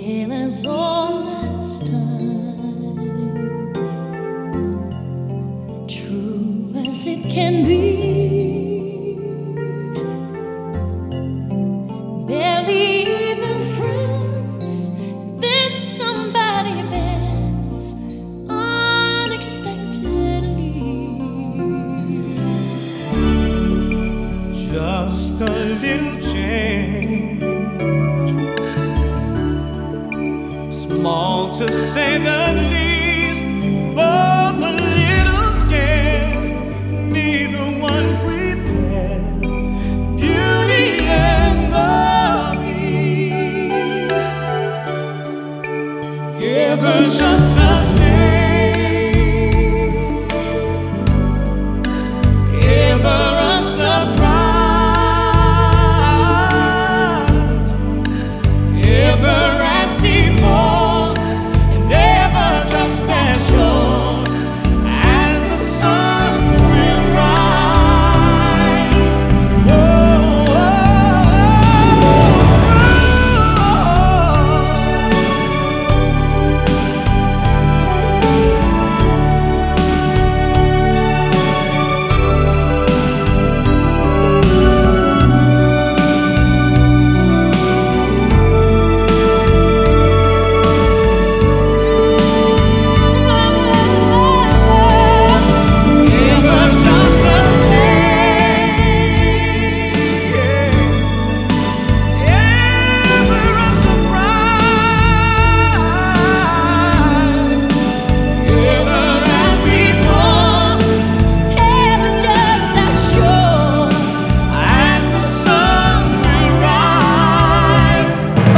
tale as old as time, true as it can be. Barely even friends, then somebody bends unexpectedly. Just a little change, small to say the least, but a little scared, neither one prepared. Beauty and the Beast, ever just the same, ever a surprise, ever as before, and ever just as sure as the sun will rise. Whoa, ever just the same, ever a surprise, ever as before, Ever just as sure as the sun will rise.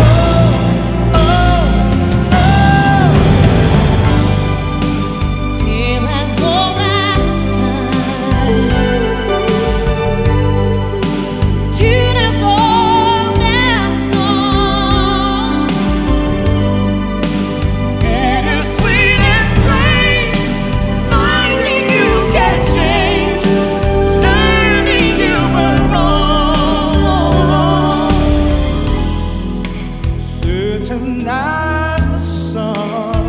tale as old as time, tune as old as song, Bittersweet and strange, finding you can change, learning you were wrong. Certain as the sun,